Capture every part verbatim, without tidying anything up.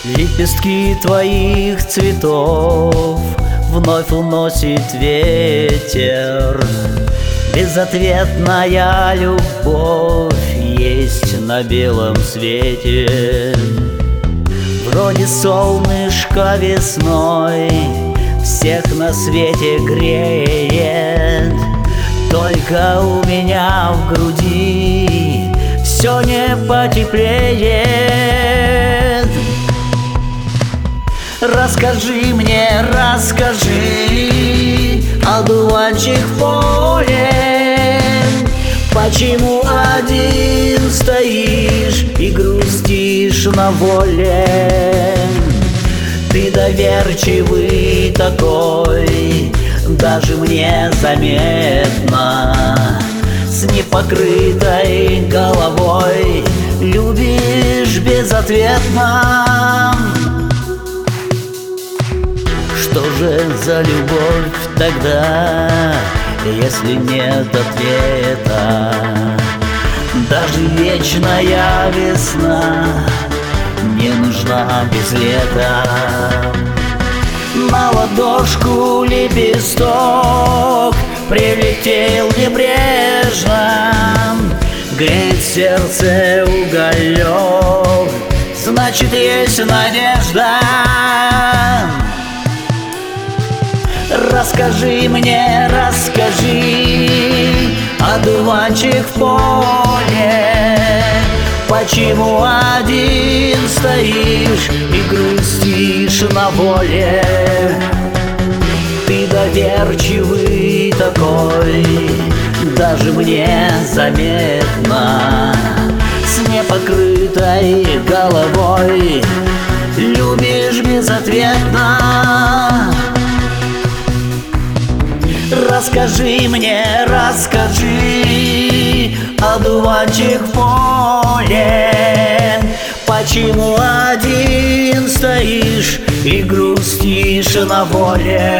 Лепестки твоих цветов вновь уносит ветер. Безответная любовь есть на белом свете. Вроде солнышка весной всех на свете греет, только у меня в груди все не потеплеет. Расскажи мне, расскажи, одуванчик в поле, почему один стоишь и грустишь на воле? Ты доверчивый такой, даже мне заметно. С непокрытой головой любишь безответно. Что же за любовь тогда, если нет ответа? Даже вечная весна не нужна без лета. На ладошку лепесток прилетел небрежно, греет сердце уголек, значит, есть надежда. Расскажи мне, расскажи, одуванчик в поле, почему один стоишь и грустишь на воле? Ты доверчивый такой, даже мне заметно. С непокрытой головой любишь безответно. Расскажи мне, расскажи, одуванчик в поле, почему один стоишь и грустишь на воле?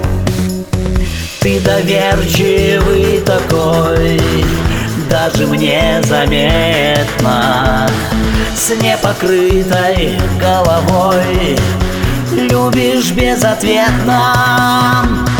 Ты доверчивый такой, даже мне заметно. С непокрытой головой любишь безответно.